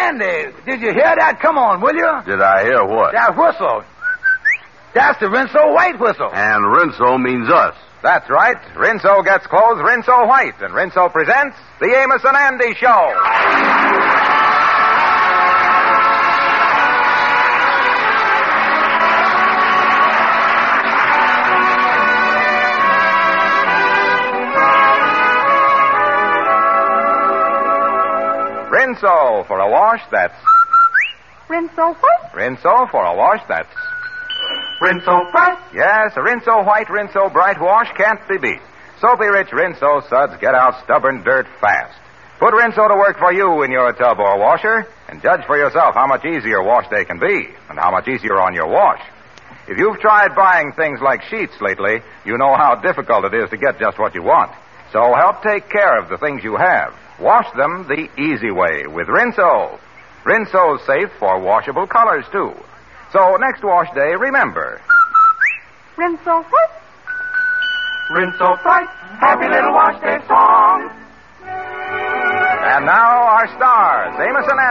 Andy, did you hear that? Come on, will you? Did I hear what? That whistle. That's the Rinso White whistle. And Rinso means us. That's right. Rinso gets clothes Rinso White, and Rinso presents The Amos and Andy Show. Rinso for a wash, that's... Rinso what? Rinso for a wash, that's... Rinso Bright? Yes, a Rinso White, Rinso Bright wash can't be beat. Soapy-rich Rinso suds get out stubborn dirt fast. Put Rinso to work for you in your tub or washer, and judge for yourself how much easier wash day can be, and how much easier on your wash. If you've tried buying things like sheets lately, you know how difficult it is to get just what you want. So help take care of the things you have. Wash them the easy way with Rinso. Rinso's safe for washable colors, too. So next wash day, remember. Rinso what? Rinso Bright. Happy little wash day song. And now our stars, Amos and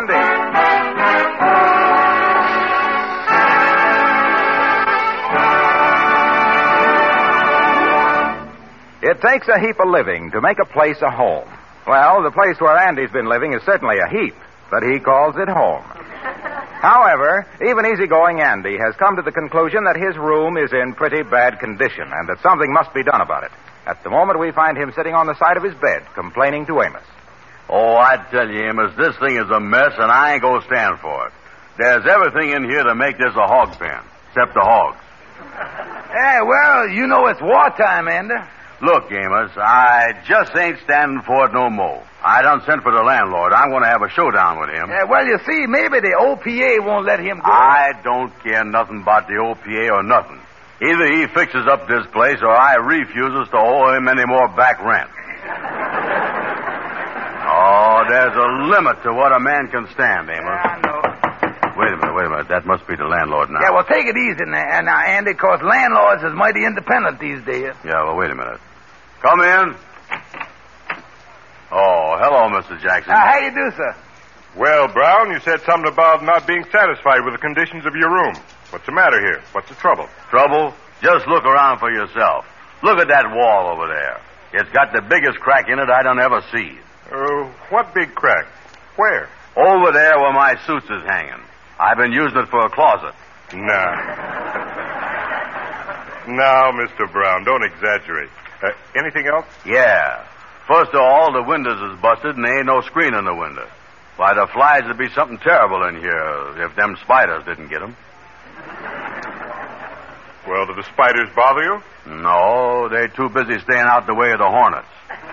Andy. It takes a heap of living to make a place a home. Well, the place where Andy's been living is certainly a heap, but he calls it home. However, even easygoing Andy has come to the conclusion that his room is in pretty bad condition and that something must be done about it. At the moment, we find him sitting on the side of his bed, complaining to Amos. Oh, I tell you, Amos, this thing is a mess, and I ain't going to stand for it. There's everything in here to make this a hog pen, except the hogs. Hey, well, you know it's wartime, Andy. Look, Amos, I just ain't standing for it no more. I done sent for the landlord. I'm going to have a showdown with him. Yeah, well, you see, maybe the OPA won't let him go. I don't care nothing about the OPA or nothing. Either he fixes up this place or I refuses to owe him any more back rent. Oh, there's a limit to what a man can stand, Amos. I know. Wait a minute. That must be the landlord now. Yeah, well, take it easy now, Andy, because landlords is mighty independent these days. Yeah, well, wait a minute. Come in. Oh, hello, Mr. Jackson. How you do, sir? Well, Brown, you said something about not being satisfied with the conditions of your room. What's the matter here? What's the trouble? Trouble? Just look around for yourself. Look at that wall over there. It's got the biggest crack in it I done ever see. What big crack? Where? Over there where my suits is hanging. I've been using it for a closet. Now, Mr. Brown, don't exaggerate. Anything else? Yeah. First of all, the windows is busted and there ain't no screen in the window. Why, the flies would be something terrible in here if them spiders didn't get them. Well, do the spiders bother you? No, they're too busy staying out the way of the hornets.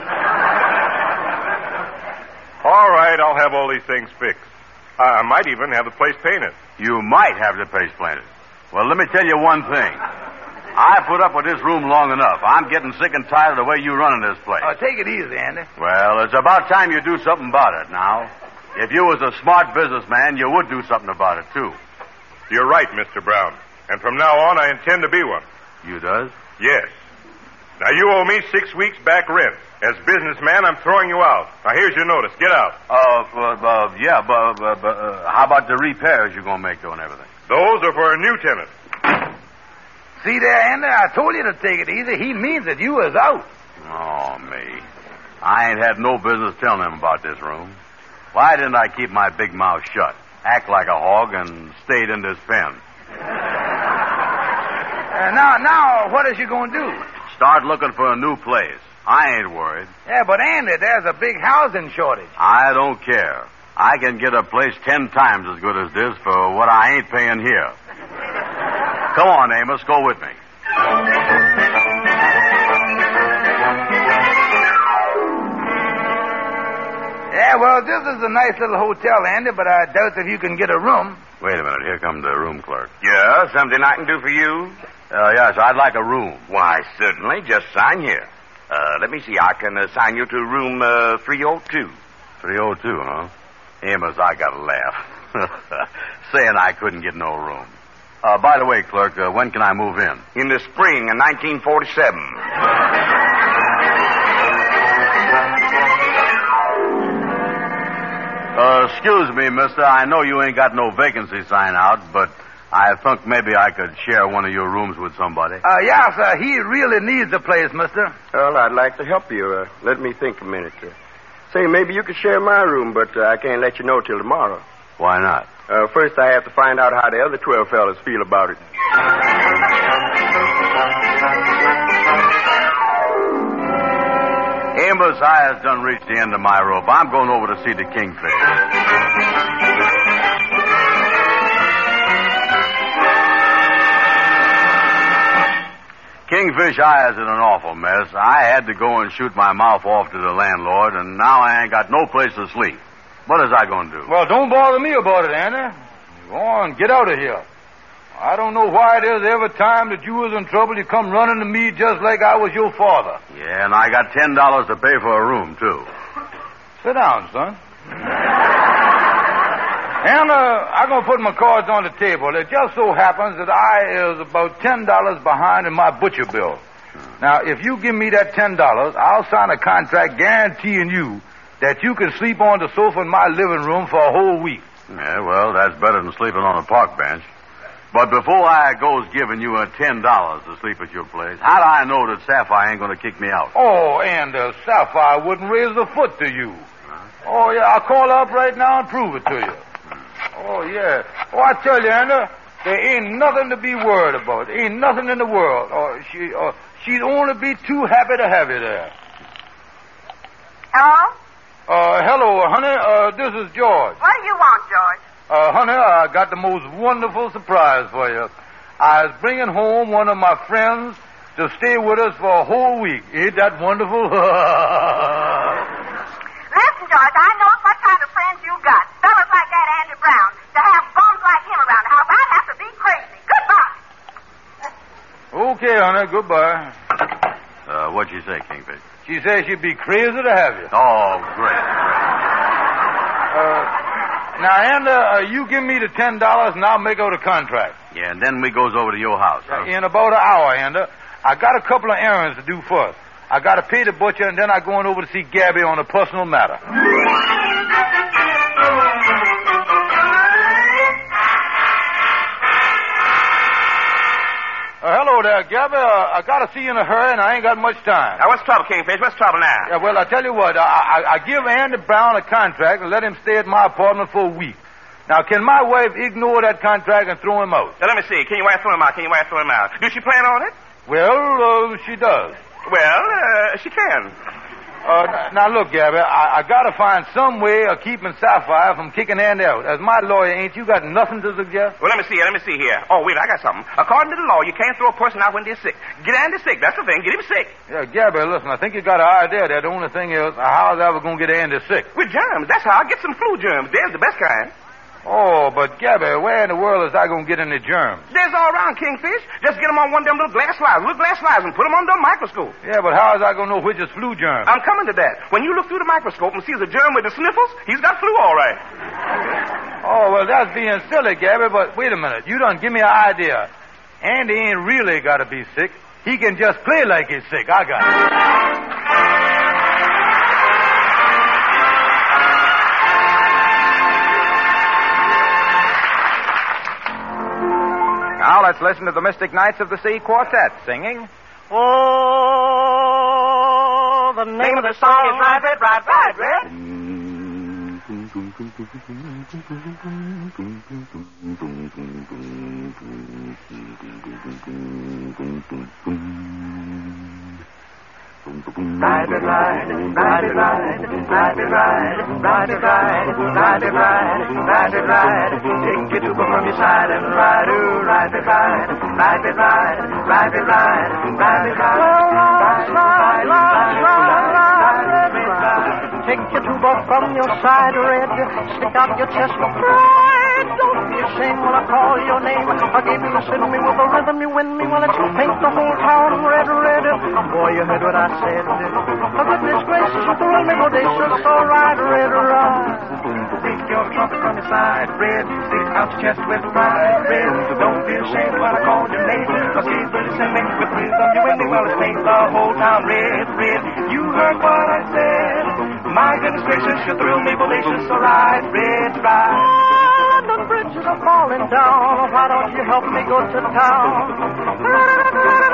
All right, I'll have all these things fixed. I might even have the place painted. You might have the place painted. Well, let me tell you one thing. I put up with this room long enough. I'm getting sick and tired of the way you running this place. Oh, take it easy, Andy. Well, it's about time you do something about it now. If you was a smart businessman, you would do something about it, too. You're right, Mr. Brown. And from now on, I intend to be one. You does? Yes. Now, you owe me 6 weeks back rent. As businessman, I'm throwing you out. Now, here's your notice. Get out. Yeah, but how about the repairs you're going to make, though, and everything? Those are for a new tenant. See there, Andy? I told you to take it easy. He means that you is out. Oh, me. I ain't had no business telling him about this room. Why didn't I keep my big mouth shut, act like a hog, and stayed in this pen? Now, what is you going to do? Start looking for a new place. I ain't worried. Yeah, but Andy, there's a big housing shortage. I don't care. I can get a place 10 times as good as this for what I ain't paying here. Come on, Amos, go with me. Yeah, well, this is a nice little hotel, Andy, but I doubt if you can get a room. Wait a minute. Here comes the room clerk. Yeah, something I can do for you? Yes, I'd like a room. Why, certainly. Just sign here. Let me see. I can assign you to room 302. 302, huh? Amos, I gotta laugh. Saying I couldn't get no room. By the way, clerk, when can I move in? In the spring of 1947. excuse me, mister. I know you ain't got no vacancy sign out, but I think maybe I could share one of your rooms with somebody. Yeah, sir. He really needs the place, mister. Well, I'd like to help you. Let me think a minute. Say, maybe you could share my room, but I can't let you know till tomorrow. Why not? First, I have to find out how the other 12 fellas feel about it. Amos, I has done reached the end of my rope. I'm going over to see the Kingfish. Kingfish I is in an awful mess. I had to go and shoot my mouth off to the landlord, and now I ain't got no place to sleep. What is I going to do? Well, don't bother me about it, Andy. Go on, get out of here. I don't know why it is every time that you was in trouble, you come running to me just like I was your father. Yeah, and I got $10 to pay for a room, too. Sit down, son. And I'm going to put my cards on the table. It just so happens that I is about $10 behind in my butcher bill. Now, if you give me that $10, I'll sign a contract guaranteeing you that you can sleep on the sofa in my living room for a whole week. Yeah, well, that's better than sleeping on a park bench. But before I goes giving you $10 to sleep at your place, how do I know that Sapphire ain't going to kick me out? Oh, and Sapphire wouldn't raise a foot to you. Oh, yeah, I'll call her up right now and prove it to you. Oh, yeah. Oh, I tell you, Anna, there ain't nothing to be worried about. There ain't nothing in the world. She'd only be too happy to have you there. Hello? Hello, honey. This is George. What do you want, George? Honey, I got the most wonderful surprise for you. I was bringing home one of my friends to stay with us for a whole week. Ain't that wonderful? Listen, George, I know what kind of friends you got. Fellas like that Andy Brown. To have bums like him around the house, I'd have to be crazy. Goodbye. Okay, honey, goodbye. What'd she say, Kingfish? She says she'd be crazy to have you. Oh, great. Now, Andy, you give me the $10 and I'll make out a contract. Yeah, and then we goes over to your house, huh? In about an hour, Andy. I got a couple of errands to do first. I got to pay the butcher, and then I'm going over to see Gabby on a personal matter. Hello there, Gabby. I got to see you in a hurry, and I ain't got much time. Now, what's trouble, Kingfish? What's trouble now? Yeah, well, I tell you what. I give Andy Brown a contract and let him stay at my apartment for a week. Now, can my wife ignore that contract and throw him out? Now, let me see. Can your wife throw him out? Does she plan on it? Well, she does. Well, she can. Now, look, Gabby, I got to find some way of keeping Sapphire from kicking Andy out. As my lawyer, ain't you got nothing to suggest? Well, let me see here. Oh, wait, I got something. According to the law, you can't throw a person out when they're sick. Get Andy sick. That's the thing. Get him sick. Yeah, Gabby, listen, I think you got an idea there. The only thing is, how's I ever going to get Andy sick? With germs. That's how. Get some flu germs. There's the best kind. Oh, but Gabby, where in the world is I going to get any germs? There's all around, Kingfish. Just get them on one of them little glass slides, and put them under a microscope. Yeah, but how is I going to know which is flu germ? I'm coming to that. When you look through the microscope and sees a germ with the sniffles, he's got flu all right. Oh, well, that's being silly, Gabby, but wait a minute. You done give me an idea. Andy ain't really got to be sick. He can just play like he's sick. I got it. Now let's listen to the Mystic Knights of the Sea Quartet singing. Oh, the name of the song is Ride, Red, Ride, Ride, Red. Ride, ride, ride, ride, ride, ride, ride, ride, ride, ride, ride, ride, take your tuba from your side and ride, ooh, ride, ride, ride, ride, ride, ride, ride, take your tuba from your side, red, stick out your chest, ride, don't be ashamed when I call your name. I gave you the send me with the rhythm, you win me, well, let you paint the whole town red, red. Boy, you heard what I said. Oh, goodness gracious, you threw me audacious, so ride, red, ride. Take your trumpet from your side, red, stick out your chest with pride, red. Don't be ashamed when I call your name. Cause he's really send me with rhythm, you win me, well, let's paint the whole town red, red. You heard what I said. My goodness gracious, you thrill me fallacious, so ride, red, ride. The bridges are falling down. Why don't you help me go to town?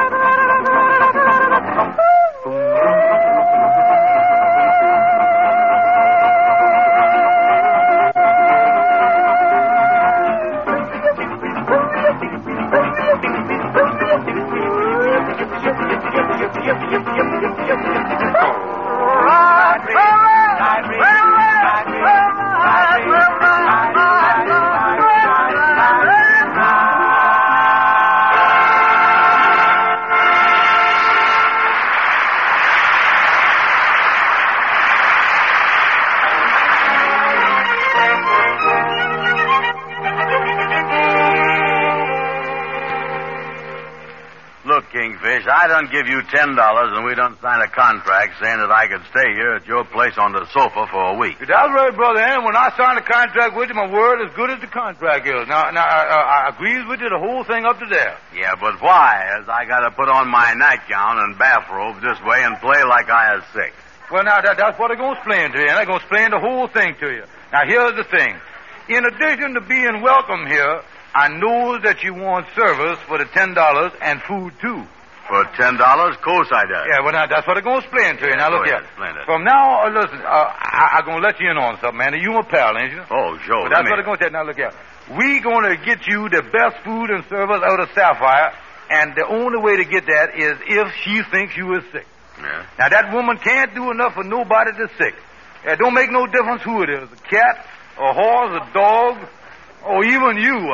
Kingfish, I done give you $10 and we done sign a contract saying that I could stay here at your place on the sofa for a week. That's right, brother. And when I signed a contract with you, my word as good as the contract is. Now, I agrees with you the whole thing up to there. Yeah, but why? As I got to put on my nightgown and bathrobe this way and play like I is sick. Well, now, that's what I'm going to explain to you, and I'm going to explain the whole thing to you. Now, here's the thing. In addition to being welcome here, I know that you want service for the $10 and food, too. For $10? Of course I do. Yeah, well, now, that's what I'm going to explain to you. Now, look here. Explain it. From now, listen, I'm going to let you in on something, man. You my pal, ain't you? Oh, sure. Well, that's what I'm going to tell you. Now, look here. We going to get you the best food and service out of Sapphire, and the only way to get that is if she thinks you is sick. Yeah. Now, that woman can't do enough for nobody that's sick. It don't make no difference who it is, a cat, a horse, a dog, or even you.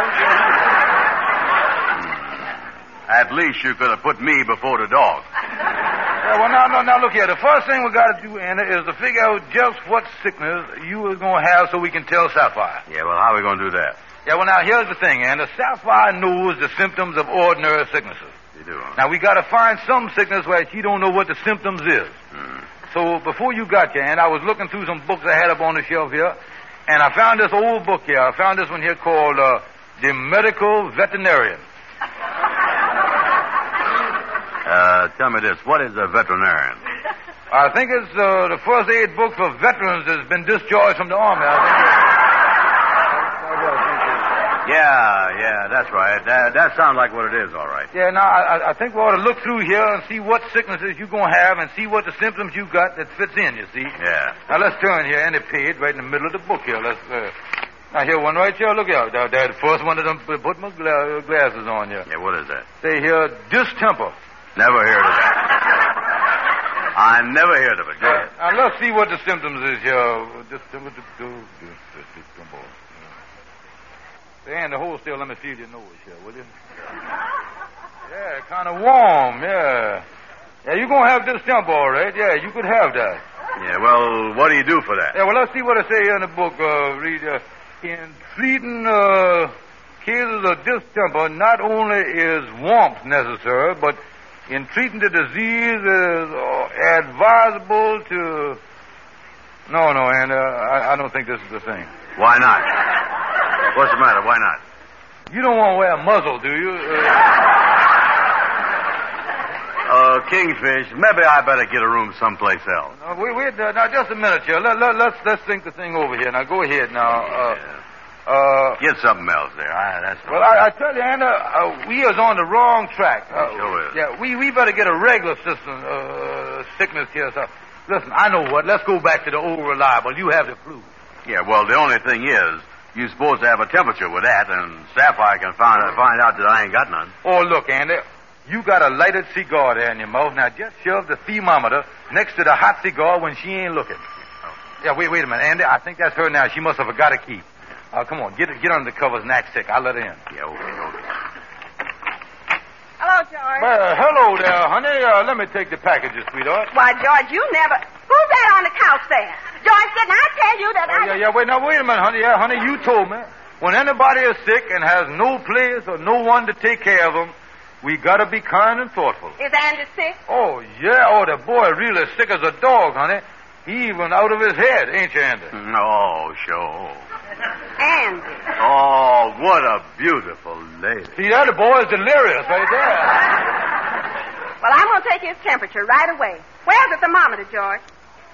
At least you could have put me before the dog. Yeah, well, now, look here. The first thing we got to do, Anna, is to figure out just what sickness you are going to have so we can tell Sapphire. Yeah, well, how are we going to do that? Yeah, well, now, here's the thing, Anna. Sapphire knows the symptoms of ordinary sicknesses. You do, huh? Now, we got to find some sickness where she don't know what the symptoms is. So, before you got here, and I was looking through some books I had up on the shelf here, and I found this old book here. I found this one here called The Medical Veterinarian. Tell me this. What is a veterinarian? I think it's the first aid book for veterans that's been discharged from the Army. Yeah, that's right. That sounds like what it is, all right. Yeah, now, I think we ought to look through here and see what sicknesses you're going to have and see what the symptoms you got that fits in, you see. Yeah. Now, let's turn here, and the page right in the middle of the book here. Let's, now, here, one right here. Look here. That's the first one of them put my glasses on here. Yeah, what is that? Say here, distemper. Never heard of that. I never heard of it. Go ahead. Now, let's see what the symptoms is here. Distemper. And the whole still, let me feel your nose here, will you? Yeah, kind of warm, yeah. Yeah, you're going to have distemper, all right. Yeah, you could have that. Yeah, well, what do you do for that? Yeah, well, let's see what I say here in the book. Read, in treating cases of distemper, not only is warmth necessary, but in treating the disease is advisable to... No, and I don't think this is the thing. Why not? What's the matter? Why not? You don't want to wear a muzzle, do you? Kingfish, maybe I better get a room someplace else. Now, just a minute here. Let's think the thing over here. Now, go ahead now. Get something else there. That's well, I tell you, Anna, we is on the wrong track. Sure is. Yeah, we better get a regular system, sickness here. So, listen, I know what. Let's go back to the old reliable. You have the flu. Yeah, well, the only thing is, you're supposed to have a temperature with that, and Sapphire can find out that I ain't got none. Oh, look, Andy, you got a lighted cigar there in your mouth. Now, just shove the thermometer next to the hot cigar when she ain't looking. Yeah, wait a minute, Andy. I think that's her now. She must have forgot a key. Come on, get under the covers and act sick. I'll let her in. Yeah, okay. Hello, George. Well, hello there, honey. Let me take the packages, sweetheart. Why, George, you never... Who's that on the couch there? George, didn't I tell you that wait a minute, honey. Yeah, honey, you told me. When anybody is sick and has no place or no one to take care of them, we got to be kind and thoughtful. Is Andy sick? Oh, yeah. Oh, the boy really sick as a dog, honey. He even out of his head, ain't you, Andy? Oh, sure. Andy. Oh, what a beautiful lady. See, that the boy is delirious right there. Well, I'm going to take his temperature right away. Where's the thermometer, George?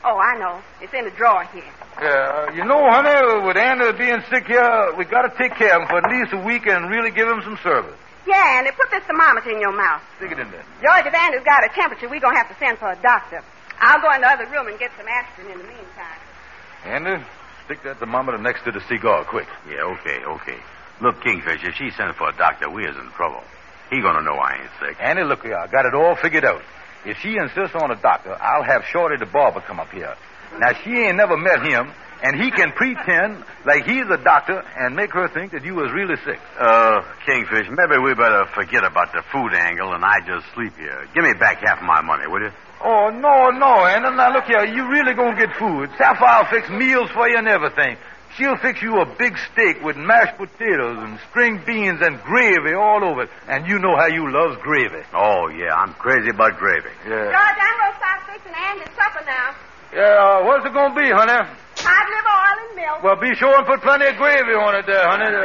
Oh, I know. It's in the drawer here. Yeah, you know, honey, with Andy being sick here, we got to take care of him for at least a week and really give him some service. Yeah, and they put this thermometer in your mouth. Stick it in there. George, if Andy's got a temperature, we're going to have to send for a doctor. I'll go in the other room and get some aspirin in the meantime. Andy, stick that thermometer next to the cigar, quick. Yeah, okay. Look, Kingfish, if she sends for a doctor, we is in trouble. He gonna know I ain't sick. Andy, look here, I got it all figured out. If she insists on a doctor, I'll have Shorty the barber come up here. Now, she ain't never met him, and he can pretend like he's a doctor and make her think that you was really sick. Kingfish, maybe we better forget about the food angle and I just sleep here. Give me back half of my money, will you? Oh, no, Andy. Now, look here, you really gonna get food. Sapphire'll fix meals for you and everything. She'll fix you a big steak with mashed potatoes and string beans and gravy all over it. And you know how you loves gravy. Oh, yeah, I'm crazy about gravy. Yeah. George, I'm going to start fixing Andy's supper now. Yeah, what's it gonna be, honey? Hot liver, oil, and milk. Well, be sure and put plenty of gravy on it there, honey.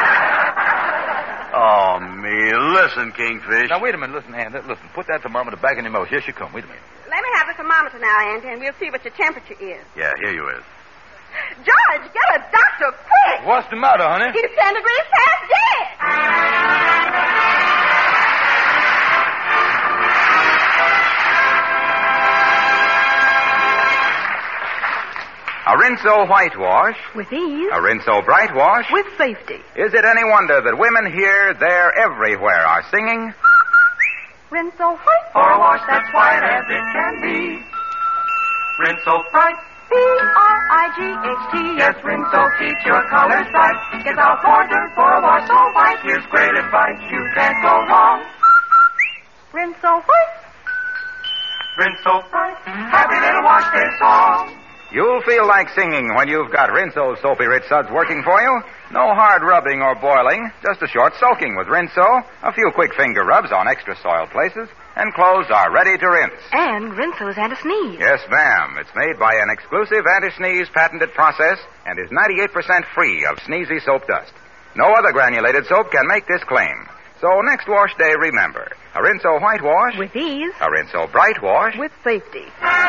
Oh, me. Listen, Kingfish. Now, wait a minute. Listen, Andy. Listen, put that thermometer back in your mouth. Here she come. Wait a minute. Let me have the thermometer now, Andy, and we'll see what your temperature is. Yeah, here you is. George, get a doctor quick. What's the matter, honey? He's 10 degrees past dead. A Rinso whitewash. With ease. A Rinso bright wash. With safety. Is it any wonder that women here, there, everywhere are singing? Rinso white. For a wash that's white as it can be. Rinso bright. B-R-I-G-H-T. Yes, Rinso keeps your colors bright. Gets out more dirt for a wash so white. Here's great advice, you can't go wrong. Rinso white. Rinso bright. Happy little wash day song. You'll feel like singing when you've got Rinso's Soapy Rich Suds working for you. No hard rubbing or boiling, just a short soaking with Rinso, a few quick finger rubs on extra soiled places, and clothes are ready to rinse. And Rinso's anti-sneeze. Yes, ma'am. It's made by an exclusive anti-sneeze patented process and is 98% free of sneezy soap dust. No other granulated soap can make this claim. So next wash day, remember, a Rinso whitewash. With ease. A Rinso bright wash. With safety.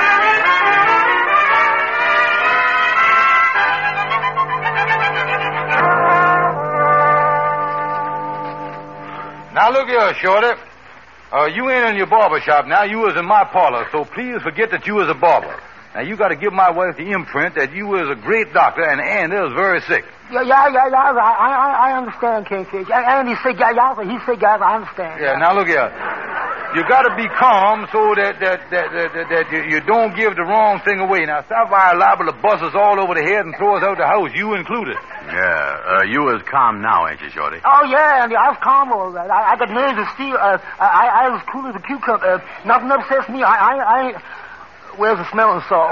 Now, look here, Shorty. You ain't in your barber shop now. You was in my parlor, so please forget that you was a barber. Now, you got to give my wife the imprint that you was a great doctor and Andy was very sick. Yeah, I understand, Kingfish. Andy said, he said, I understand. Yeah, now look here. You got to be calm so that you don't give the wrong thing away. Now, Sapphire liable to bust us all over the head and throw us out the house, you included. Yeah, you is calm now, ain't you, Shorty? Oh, yeah, Andy, I was calm all right. I got nerves of steel. I was cool as a cucumber. Nothing upsets me. I ain't... Where's the smelling salt?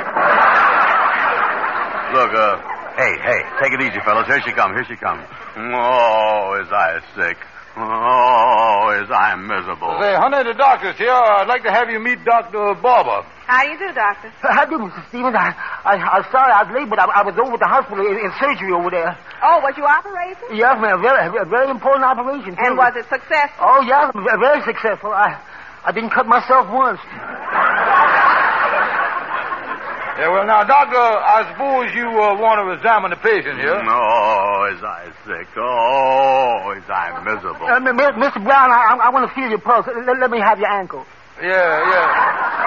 Look, hey, take it easy, fellas. Here she comes. Oh, is I sick. Oh, is I miserable. Say, honey, the doctor's here. I'd like to have you meet Dr. Barber. How do you do, Doctor? How do, Mr. Stevens? I'm sorry I was late, but I was over at the hospital in surgery over there. Oh, was you operating? Yes, ma'am. Very important operation. And was it successful? Oh, yes, very successful. I didn't cut myself once. Yeah, well, now, Doctor, I suppose you want to examine the patient here. Oh, is I sick. Oh, is I miserable. Mr. Brown, I want to feel your pulse. Let me have your ankle. Yeah.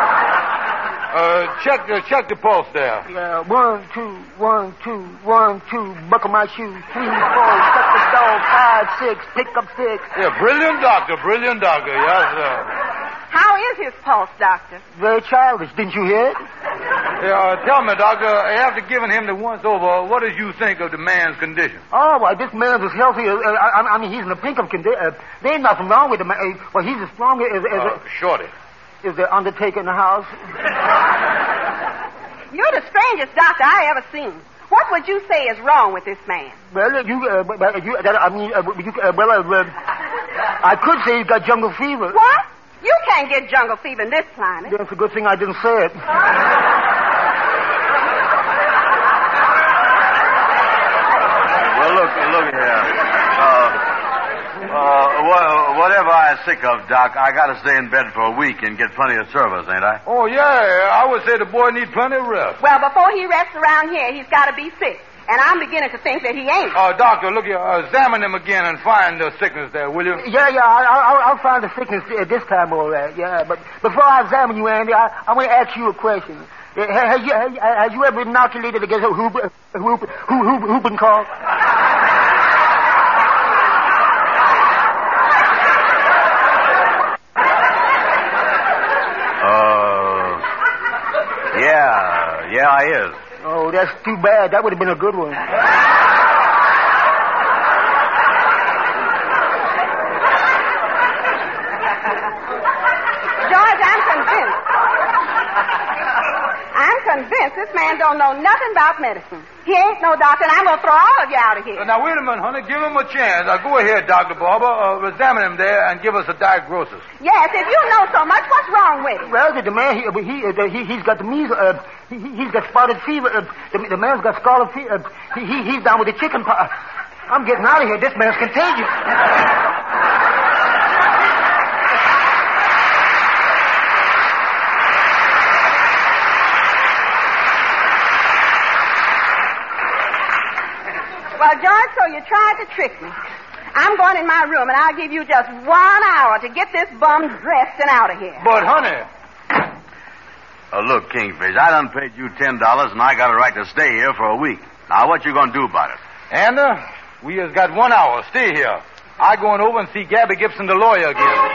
Check the pulse there. Yeah, 1, 2, 1, 2, 1, 2. Buckle my shoes. 3, 4. Suck the dog. 5, 6. Pick up 6. Yeah, brilliant doctor. Yes, sir. How is his pulse, Doctor? Very childish. Didn't you hear it? Yeah, tell me, Doctor, after giving him the once over, what did you think of the man's condition? Oh, well, this man's as healthy as... I mean, he's in a pink of condition. There ain't nothing wrong with him. Well, he's as strong as... Shorty. Is the undertaker in the house? You're the strangest doctor I ever seen. What would you say is wrong with this man? Well, I could say he's got jungle fever. What? You can't get jungle fever in this climate. That's a good thing I didn't say it. Well, look here. Whatever I sick of, Doc. I gotta stay in bed for a week and get plenty of service, ain't I? Oh, yeah. I would say the boy needs plenty of rest. Well, before he rests around here, he's got to be sick. And I'm beginning to think that he ain't. Doctor, look here. Examine him again and find the sickness there, will you? Yeah, I'll find the sickness this time, all right. Yeah, but before I examine you, Andy, I want to ask you a question. Have you ever inoculated against whooping cough? Yeah, I is. Oh, that's too bad. That would have been a good one. George, I'm convinced this man don't know nothing about medicine. He ain't no doctor, and I'm going to throw all of you out of here. Now, wait a minute, honey. Give him a chance. Go ahead, Dr. Barber. Examine him there and give us a diagnosis. Yes, if you know so much, what's wrong with him? Well, the man, he's got the measles. He's got spotted fever. The man's got scarlet fever. He's down with the chicken pox. I'm getting out of here. This man's contagious. Well, George, so you tried to trick me. I'm going in my room, and I'll give you just 1 hour to get this bum dressed and out of here. But, honey... Look, Kingfish, I done paid you $10, and I got a right to stay here for a week. Now, what you gonna do about it? And, we just got 1 hour. Stay here. I going over and see Gabby Gibson, the lawyer, again.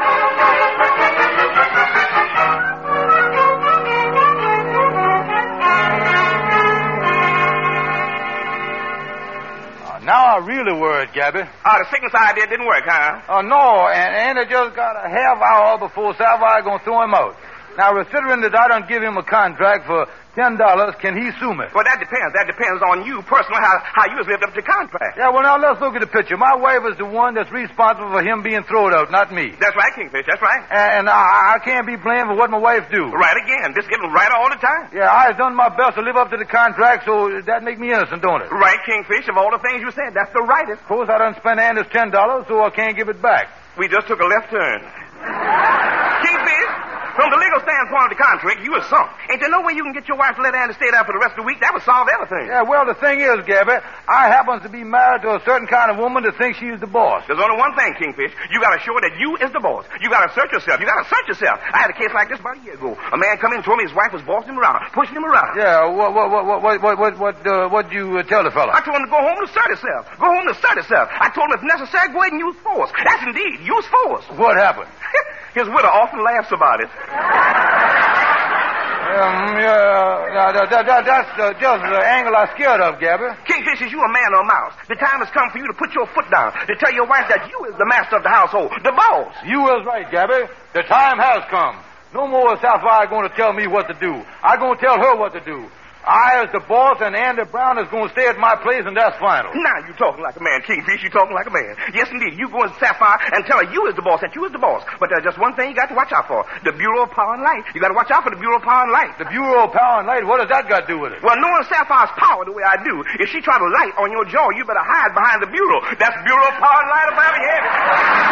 Now I really worried, Gabby. The sickness idea didn't work, huh? No, and it just got a half hour before Sapphire gonna throw him out. Now, considering that I don't give him a contract for $10, can he sue me? Well, that depends. That depends on you personally, how you has lived up to your contract. Yeah, well, now let's look at the picture. My wife is the one that's responsible for him being thrown out, not me. That's right, Kingfish. That's right. And I can't be blamed for what my wife do. Right again. Just getting right all the time. Yeah, I've done my best to live up to the contract, so that make me innocent, don't it? Right, Kingfish. Of all the things you said, that's the rightest. Of course, I done spent Anders $10, so I can't give it back. We just took a left turn. Kingfish, from the legal standpoint of the contract, you was sunk. Ain't there no way you can get your wife to let Andy stay there for the rest of the week? That would solve everything. Yeah, well, the thing is, Gabby, I happen to be married to a certain kind of woman that thinks she's the boss. There's only one thing, Kingfish. You got to show that you is the boss. You got to search yourself. You got to search yourself. I had a case like this about a year ago. A man come in and told me his wife was bossing him around, pushing him around. Yeah, what'd you tell the fella? I told him to go home to assert himself. Go home to assert himself. I told him if necessary, go ahead and use force. That's indeed, use force. What happened? His widow often laughs about it. That's just the angle I'm scared of, Gabby. Kingfish, is you a man or a mouse? The time has come for you to put your foot down, to tell your wife that you is the master of the household, the boss. You is right, Gabby. The time has come. No more is Sapphire going to tell me what to do. I'm going to tell her what to do. I, as the boss, and Andy Brown is going to stay at my place, and that's final. Now you talking like a man, Kingfish. You talking like a man. Yes, indeed. You go to Sapphire and tell her you is the boss, that you is the boss. But there's just one thing you got to watch out for. The Bureau of Power and Light. You got to watch out for the Bureau of Power and Light. The Bureau of Power and Light? What has that got to do with it? Well, knowing Sapphire's power the way I do, if she try to light on your jaw, you better hide behind the Bureau. That's Bureau of Power and Light if I ever heard it.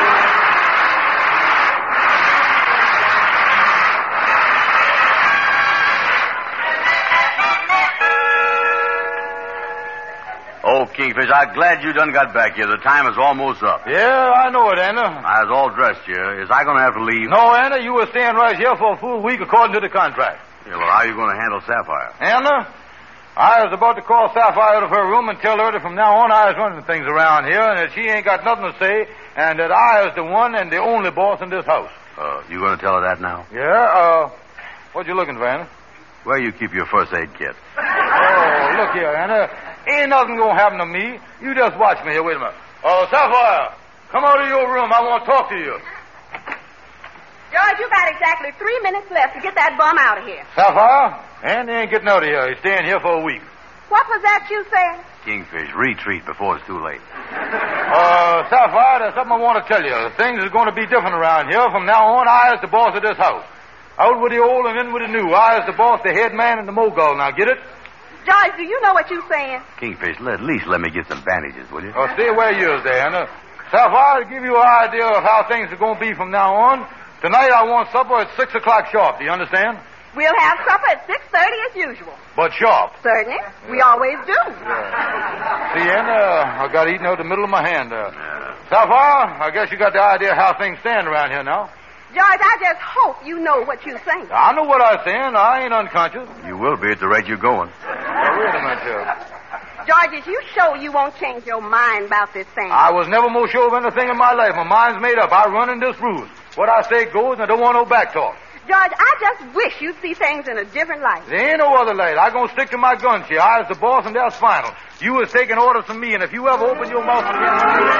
Oh, Kingfish, I'm glad you done got back here. The time is almost up. Yeah, I know it, Anna. I was all dressed here. Is I going to have to leave? No, Anna, you were staying right here for a full week according to the contract. Yeah, well, how are you going to handle Sapphire? Anna, I was about to call Sapphire out of her room and tell her that from now on I was running things around here and that she ain't got nothing to say and that I was the one and the only boss in this house. You going to tell her that now? Yeah, what you looking for, Anna? Where you keep your first aid kit? Oh, look here, Anna. Ain't nothing gonna happen to me. You just watch me here. Wait a minute. Sapphire, come out of your room. I want to talk to you. George, you got exactly 3 minutes left to get that bum out of here. Sapphire, Andy ain't getting out of here. He's staying here for a week. What was that you said? Kingfish, retreat before it's too late. Sapphire, there's something I want to tell you. Things are going to be different around here. From now on, I is the boss of this house. Out with the old and in with the new. I is the boss, the head man, and the mogul. Now, get it? George, do you know what you're saying? Kingfish, at least let me get some bandages, will you? Stay where you is there, Anna. Sapphire, to give you an idea of how things are going to be from now on, tonight I want supper at 6 o'clock sharp. Do you understand? We'll have supper at 6:30 as usual. But sharp. Certainly. We always do. See, Anna, I got eaten out the middle of my hand. Sapphire, I guess you got the idea how things stand around here now. George, I just hope you know what you're saying. I know what I'm saying. I ain't unconscious. You will be at the rate you're going. Now, wait a minute, here. George, is you sure you won't change your mind about this thing? I was never more sure of anything in my life. My mind's made up. I run in this ruse. What I say goes, and I don't want no back talk. George, I just wish you'd see things in a different light. There ain't no other light. I'm going to stick to my guns here. I was the boss, and that's final. You was taking orders from me, and if you ever open your mouth again...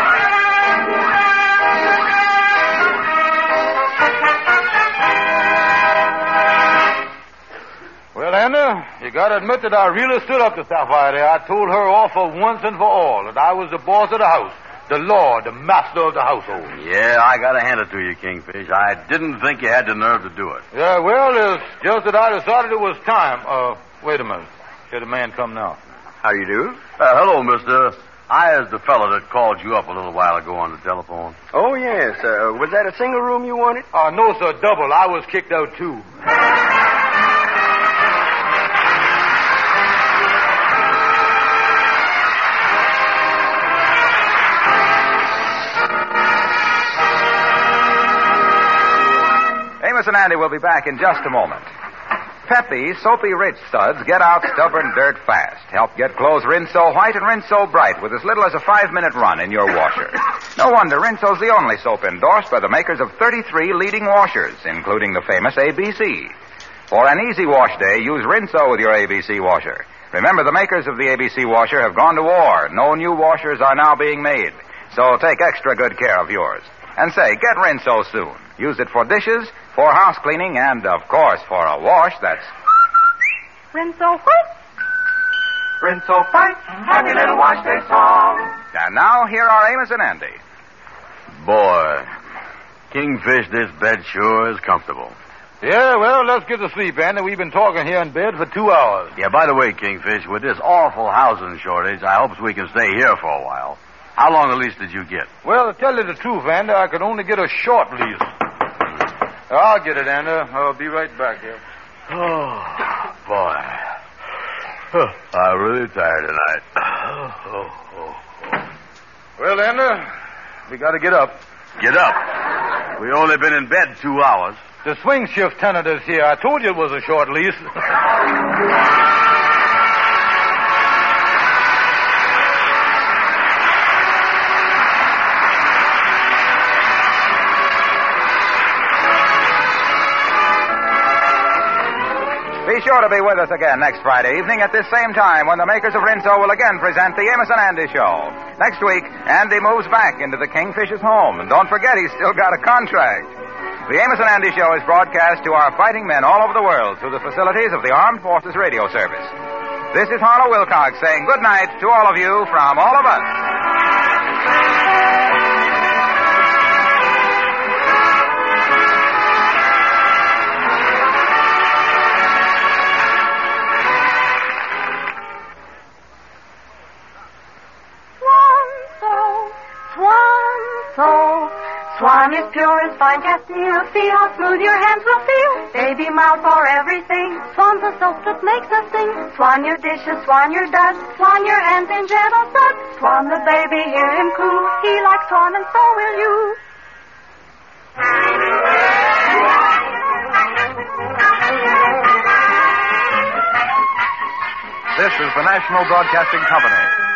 Well, Anna, you got to admit that I really stood up to Sapphire there. I told her off for once and for all that I was the boss of the house, the lord, the master of the household. Yeah, I got to hand it to you, Kingfish. I didn't think you had the nerve to do it. Yeah, well, it's just that I decided it was time. Wait a minute. Here the man come now. How you do? Hello, mister. I is the fellow that called you up a little while ago on the telephone. Oh, yes. Was that a single room you wanted? No, sir, double. I was kicked out, too. Amos and Andy will be back in just a moment. Peppy, soapy rich suds get out stubborn dirt fast. Help get clothes rinse so white and rinse so bright with as little as a 5-minute run in your washer. No wonder Rinso's the only soap endorsed by the makers of 33 leading washers, including the famous ABC. For an easy wash day, use Rinso with your ABC washer. Remember, the makers of the ABC washer have gone to war. No new washers are now being made. So take extra good care of yours. And say, get Rinso soon. Use it for dishes, for house cleaning, and, of course, for a wash that's... Rinso white. Rinso white. Happy little wash day song. And now, here are Amos and Andy. Boy, Kingfish, this bed sure is comfortable. Yeah, well, let's get to sleep, Andy. We've been talking here in bed for 2 hours. Yeah, by the way, Kingfish, with this awful housing shortage, I hope we can stay here for a while. How long a lease did you get? Well, to tell you the truth, Andy, I could only get a short lease. I'll get it, Andy. I'll be right back here. Oh, boy. I'm really tired tonight. Well, Andy, we got to get up. Get up. We only been in bed 2 hours. The swing shift tenant is here. I told you it was a short lease. Be sure to be with us again next Friday evening at this same time when the makers of Rinso will again present the Amos and Andy Show. Next week, Andy moves back into the Kingfish's home. And don't forget, he's still got a contract. The Amos and Andy Show is broadcast to our fighting men all over the world through the facilities of the Armed Forces Radio Service. This is Harlow Wilcox saying good night to all of you from all of us. Swan is pure as fine castile. See how smooth your hands will feel. Baby mouth for everything. Swan's the soap that makes us sing. Swan your dishes, swan your dust. Swan your hands in gentle suds. Swan the baby, hear him coo. He likes Swan and so will you. This is the National Broadcasting Company.